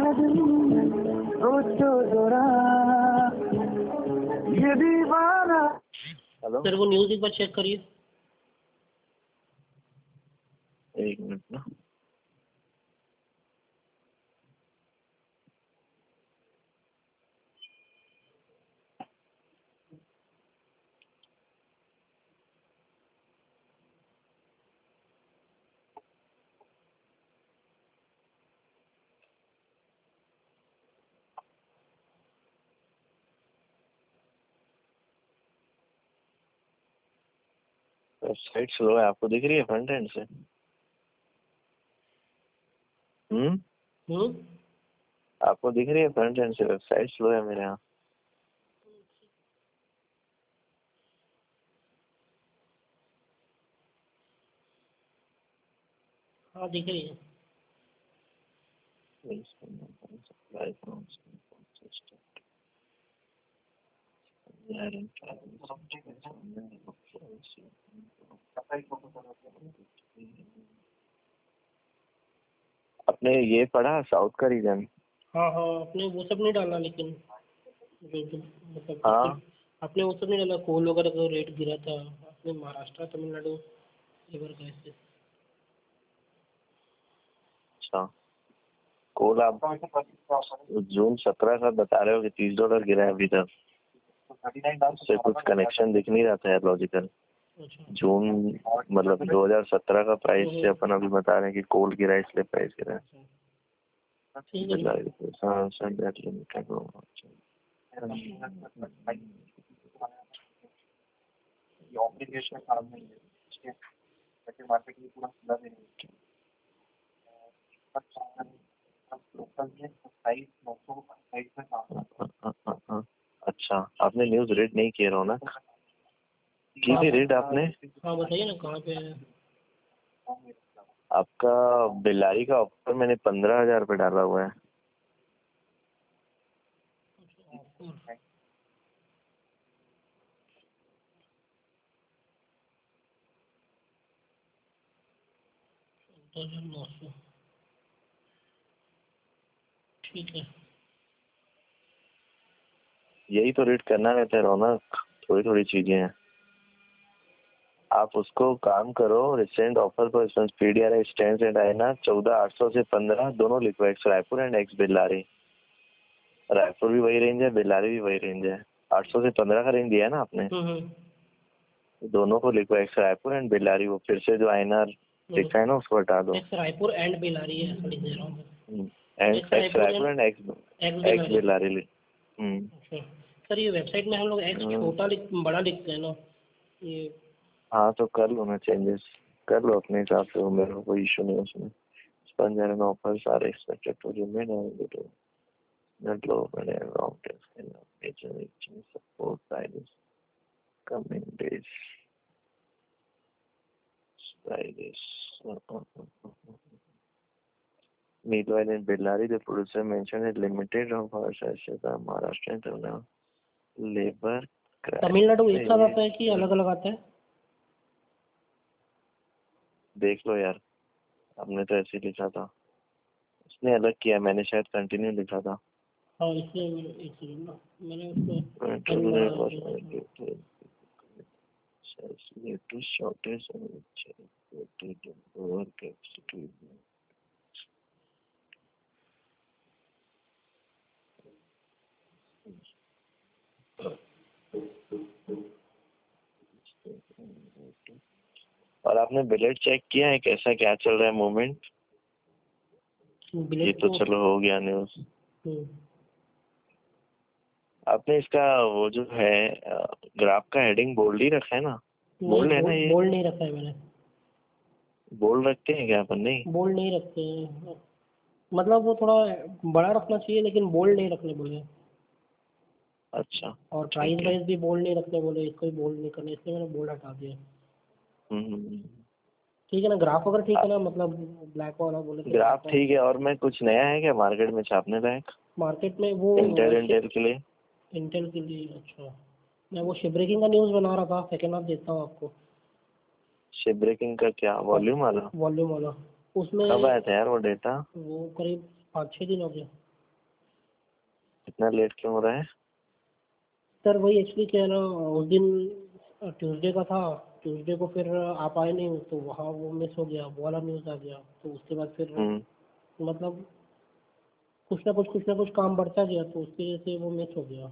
Hello sir वो news एक बार check करिए। एक मिनट ना। वेबसाइट स्लो है, आपको दिख रही है फ्रंट एंड से? आपको दिख रही है फ्रंट एंड से? वेबसाइट स्लो है मेरे यहाँ। हाँ दिख रही है। आपने ये पढ़ा साउथ का रीजन? हाँ हाँ, आपने वो सब नहीं डाला लेकिन जो मतलब हाँ आपने वो सब नहीं डाला, कोल वगैरह का रेट गिरा था, आपने महाराष्ट्र तमिलनाडु लेबर का ऐसे। अच्छा, कोल आप जून 17 का बता रहे हो कि $30 गिरा है अभी तक? उससे कुछ कनेक्शन दिख नहीं रहा था यार लॉजिकल। अच्छा जून मतलब 2017 का प्राइस से अपन अभी बता रहे हैं कि कोल गिरा है इसलिए प्राइस गिरा है। ठीक है। हाँ सर दैट लिमिटेड अच्छा, आपने न्यूज़ रीड नहीं किया रौनक? की थी रीड आपने? हाँ बताइए ना कहाँ पे है। आपका बिलारी का ऑफर मैंने 15,000 पे डाला हुआ है। ठीक है। यही तो रीड करना रहता है रौनक, थोड़ी थोड़ी चीजें हैं। आप उसको काम करो, रिसेंट ऑफर पर PDRI स्टैंड्स एंड आईना 14,800 से 15 दोनों लिखो, ex Raipur and ex Bellary. Raipur भी वही रेंज है, बेल्लारी भी वही रेंज है। 800 से 15 का रेंज दिया है ना आपने? दोनों को लिखो, एक्स रायपुर एंड बेल्लारी। वो फिर से जो आईना लिखा है ना उसको हटा दो। एक्स रायपुर एंड बेल्लारी है, ऐसा लिख दे रहा हूँ। And ex Raipur and ex Bellary. अच्छा सर, ये वेबसाइट में हम लोग एक्स छोटा बड़ा लिखते हैं ना ये? हाँ तो कर लो ना चेंजेस, कर लो अपने हिसाब से, वो मेरे को कोई इशू नहीं है उसमें। Sponsored offers are expected to remain available. Not low and long term and major support by this coming days. By this. Meanwhile, in Bellary, the producer mentioned a limited of our Maharashtrian terminal labor. Tamil Nadu एक साथ आता है कि अलग अलग आता है? देख लो यार, हमने तो ऐसे लिखा था, उसने अलग किया, मैंने शायद कंटिन्यू लिखा था। हाँ इसलिए एक सेकंड ना, मैंने और आपने बिलेट चेक किया है कैसा क्या चल रहा है मूवमेंट? ये तो चलो हो गया न्यूज। आपने इसका वो जो है ग्राफ का हेडिंग बोल्ड ही रखा है ना? बोल्ड है ना ये? बोल्ड नहीं रखा है मैंने। बोल्ड रखते हैं क्या अपन? नहीं बोल्ड नहीं रखते हैं, मतलब वो थोड़ा बड़ा रखना चाहिए लेकिन बोल्ड नहीं रखने बोले। अच्छा, और प्राइस वाइज भी बोल्ड नहीं रखने बोले, इसको भी बोल्ड नहीं करना, इसलिए मैंने बोल्ड हटा दिया। ठीक है ना, ग्राफ अगर ठीक है ना, मतलब ब्लैक वाला बोले तो ग्राफ ठीक है। और मैं कुछ नया है क्या मार्केट में छापने लायक? मार्केट में वो इंटेल के लिए? इंटेल के लिए? अच्छा, मैं वो शिप ब्रेकिंग का न्यूज़ बना रहा था, सेकेंड हाफ देता हूँ आपको। शिप ब्रेकिंग का क्या? वॉल्यूम वाला? वॉल्यूम वाला उसमें कब आया था यार वो डेटा? वो करीब 5-6 दिन हो गए। इतना लेट क्यों हो रहा है? सर वही एक्चुअली क्या है ना, उस दिन ट्यूसडे का था, ट्यूसडे को फिर आप आए नहीं तो वहाँ वो मिस हो गया, वो वाला न्यूज़ आ गया, तो उसके बाद फिर मतलब कुछ ना कुछ काम बढ़ता गया, तो उसकी वजह से वो मिस हो गया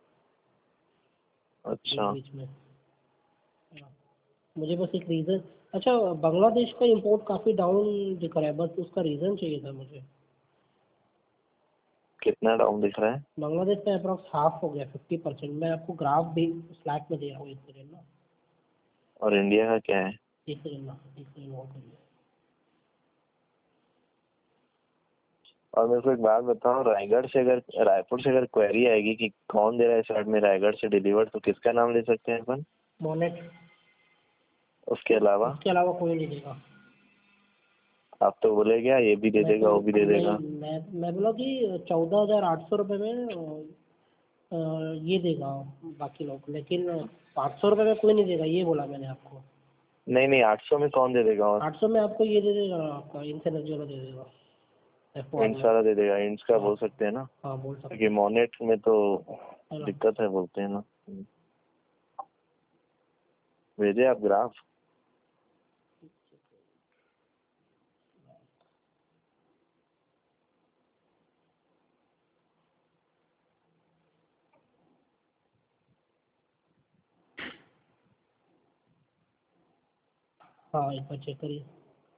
अच्छा। बीच में। हाँ, मुझे बस एक रीज़न, अच्छा बांग्लादेश का इंपोर्ट काफ़ी डाउन दिख रहा है, बस उसका रीज़न चाहिए था मुझे। कितना डाउन दिख रहा है? बांग्लादेश का अप्रॉक्स हाफ हो गया, 50%। मैं आपको ग्राफ भी स्लैक में दे रहा हूँ, एक सेकेंड ना, और इंडिया का क्या है? एक सेकेंड ना, एक सेकेंड नोट करिए। और मेरे को एक बात बताओ, रायपुर से अगर क्वेरी आएगी कि कौन दे रहा है शर्ट में रायगढ़ से डिलीवर, तो किसका नाम ले सकते हैं अपन? मोनेट। उसके अलावा? उसके अलावा कोई नहीं देगा। आप तो बोले क्या ये भी दे मैं देगा तो वो भी दे नहीं, देगा। मैं बोला कि 14,800 रुपये में ये देगा बाकी लोग, लेकिन 500 रुपये में कोई नहीं देगा, ये बोला मैंने आपको। नहीं नहीं, 800 में कौन दे देगा? और 800 में आपको ये दे देगा, आपका इंसेनर्जी वाला दे देगा, F1 इंड्स में। वाला दे देगा, इंड्स का हाँ बोल सकते हैं ना, हाँ, बोल सकते क्योंकि हैं, मोनेट में तो है ना। दिक्कत है बोलते हैं ना। भेजे आप ग्राफ? हाँ, एक बार चेक करिए।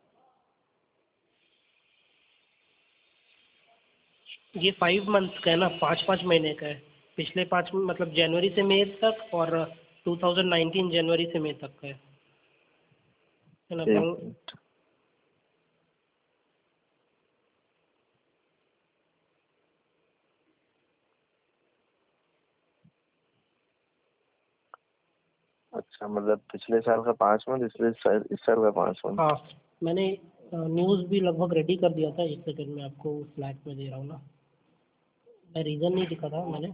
ये 5 मंथ्स का है ना, 5 5 महीने का है। पिछले 5 मतलब जनवरी से मई तक, और 2019 जनवरी से मई तक का है ना। एक अच्छा, मतलब पिछले साल का 5 मंथ, इस साल का 5 मंथ। हाँ, मैंने न्यूज़ भी लगभग रेडी कर दिया था, एक सेकंड में आपको स्लैक में दे रहा हूँ ना। मैं रीज़न नहीं लिखा था मैंने।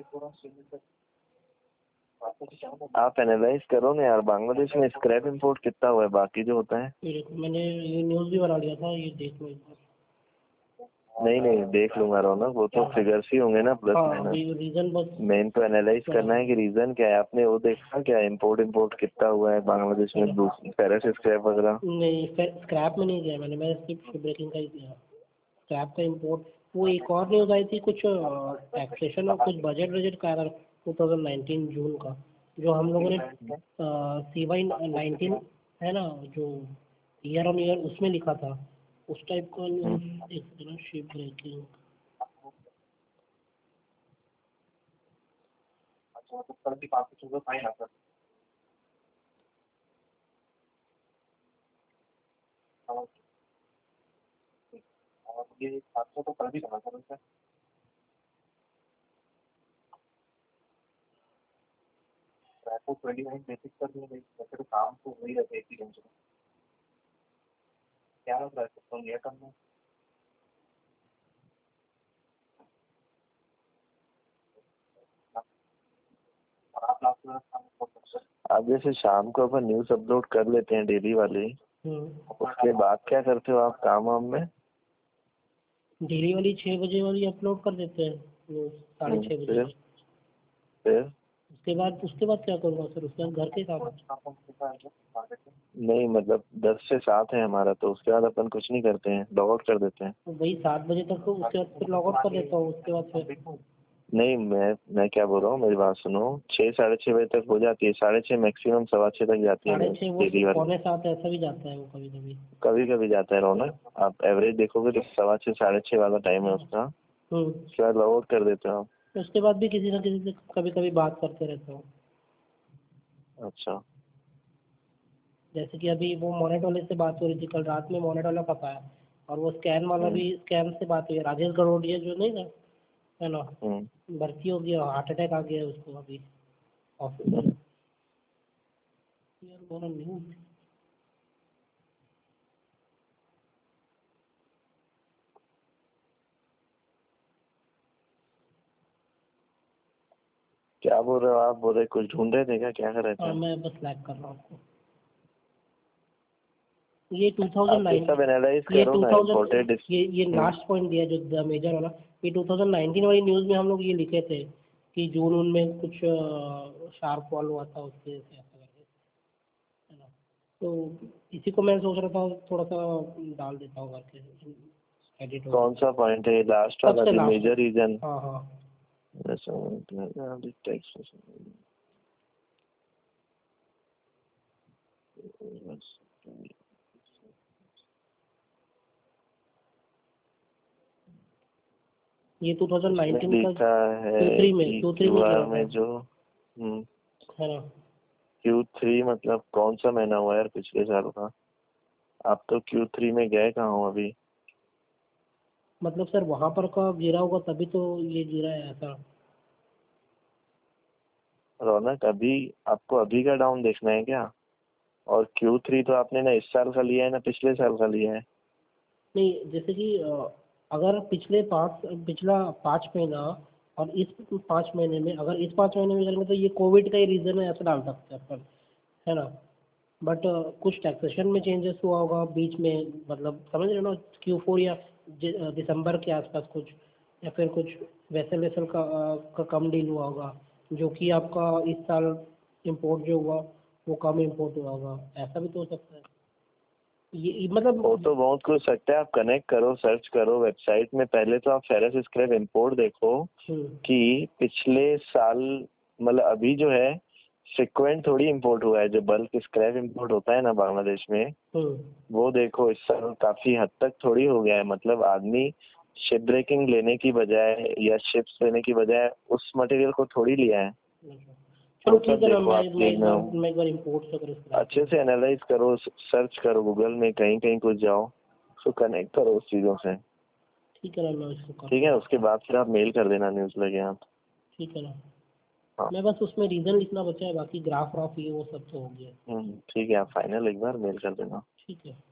आप एनालाइज करो ना यार, बांग्लादेश में स्क्रैप इंपोर्ट कितना हुआ है बाकी जो होता है? ये देखो, मैंने ये न्यूज़ भी बना लिया था, ये देख लो एक बार। नहीं नहीं, देख लूंगा रौनक, वो तो फिगर्स ही होंगे ना, प्लस हाँ, माइनस। अभी रीज़न बस मेन तो एनालाइज करना है कि रीजन क्या है। आपने वो देखा क्या, इंपोर्ट कितना हुआ है बांग्लादेश में फेरस स्क्रैप वगैरह? नहीं, स्क्रैप में नहीं किया मैंने सिर्फ शिप ब्रेकिंग का ही किया। स्क्रैप का इंपोर्ट, वो एक और न्यूज़ आई थी, कुछ टैक्सेशन और कुछ बजट का आया था 2019 जून का, जो हम लोगों ने CY19 है ना, जो ईयर ऑन ईयर उसमें लिखा था, उस टाइप का न्यूज़। एक सेकंड, शिप ब्रेकिंग। आप जैसे शाम को अपन न्यूज अपलोड कर लेते हैं डेली वाली, उसके बाद क्या करते हो आप काम वाम में? डेली वाली 6 बजे वाली अपलोड कर देते हैं न्यूज़, 6:30 बजे। फिर उसके बाद क्या करूँगा सर? उसके बाद घर के काम। नहीं मतलब 10 से 7 है हमारा, तो उसके बाद अपन कुछ नहीं करते हैं, लॉग आउट कर देते हैं। तो वही 7 बजे तक, तो उसके बाद फिर लॉग आउट कर देता हूँ, उसके बाद फिर नहीं, मैं क्या बोल रहा हूँ, मेरी बात सुनो। 6 साढ़े 6 बजे तक हो जाती है, 6:30 मैक्सिमम 6:15 तक जाती है न्यूज 6:30, वो डेली वाली। 6:45 ऐसा भी जाता है वो कभी कभी। कभी कभी जाता है रौनक, आप एवरेज देखोगे तो 6:15 6:30 वाला टाइम है उसका। उसके बाद लॉग आउट कर देते हो आप? उसके बाद भी किसी न किसी से कभी कभी बात करते रहता हूँ। अच्छा। जैसे कि अभी वो मोनेट वाले से बात हो रही थी, कल रात में मोनेट वाला फंसा, और वो स्कैम वाला भी, स्कैम से बात हुई है, राजेश गरोडिया जो नहीं था, है ना, भर्ती हो गया, हार्ट अटैक आ गया उसको अभी हॉस्पिटल। यार बोला न्यूज़। क्या बोल रहे हो आप? बोल रहे कुछ ढूंढ रहे थे क्या, क्या कर रहे थे हाँ, आप? मैं बस लैग कर रहा हूँ आपको। ये 2019 सब एनालाइज ये करो ना 2000 इम्पोर्टेड। ये लास्ट पॉइंट दिया जो द मेजर वाला, ये 2019 वाली न्यूज़ में हम लोग ये लिखे थे कि जून में कुछ शार्प फॉल हुआ था उसके से ऐसा करके, है ना। तो इसी को मैं सोच रहा था थोड़ा सा डाल देता हूँ करके एडिट हो। कौन सा पॉइंट है लास्ट वाला सबसे जो लास्ट मेजर रीजन? हाँ हाँ ये 2019 का लिखा है Q3 में कि Q3 में क्यूआर गिरा में था, जो है ना। Q3 मतलब कौन सा महीना हुआ यार पिछले साल का? आप तो Q3 में गए कहाँ हो अभी? मतलब सर वहाँ पर का गिरा होगा तभी तो ये गिरा है ऐसा। रौनक अभी आपको अभी का डाउन देखना है क्या? और Q3 तो आपने ना इस साल का लिया है ना पिछले साल का लिया है? नहीं जैसे कि अगर पिछला 5 महीना और इस 5 महीने में, अगर इस 5 महीने में करेंगे तो ये कोविड का ही रीज़न है ऐसा डाल सकते हैं अपन, है ना। बट कुछ टैक्सेशन में चेंजेस हुआ होगा बीच में, मतलब समझ रहे हो ना, Q4 या दिसंबर के आसपास कुछ, या फिर कुछ वेसल का कम डील हुआ होगा, जो कि आपका इस साल इम्पोर्ट जो हुआ वो कम इम्पोर्ट हुआ होगा, ऐसा भी तो हो सकता है। ये मतलब वो तो बहुत कुछ सकता है। आप कनेक्ट करो, सर्च करो वेबसाइट में। पहले तो आप फेरस स्क्रैप इंपोर्ट देखो कि पिछले साल मतलब अभी जो है फ्रिक्वेंट थोड़ी इंपोर्ट हुआ है। जो बल्क स्क्रैप इंपोर्ट होता है ना बांग्लादेश में, वो देखो इस साल काफी हद तक थोड़ी हो गया है। मतलब आदमी शिप ब्रेकिंग लेने की बजाय या शिप्स लेने की बजाय उस मटेरियल को थोड़ी लिया है। चलो तो ठीक है ना, देखो आप मैं एक बार इम्पोर्ट से करूँ, अच्छे से एनालाइज करो, सर्च करो गूगल में, कहीं कहीं कुछ जाओ, उसको कनेक्ट करो उस चीजों से। ठीक है ना, मैं इसको करता ठीक है, हूँ। उसके बाद फिर आप मेल कर देना न्यूज़ लगे आप। ठीक है ना। हाँ मैं बस उसमें रीज़न लिखना बचा है, बाकी ग्राफ व्राफ ये वो सब तो हो गया। ठीक है, आप फाइनल एक बार मेल कर देना। ठीक है।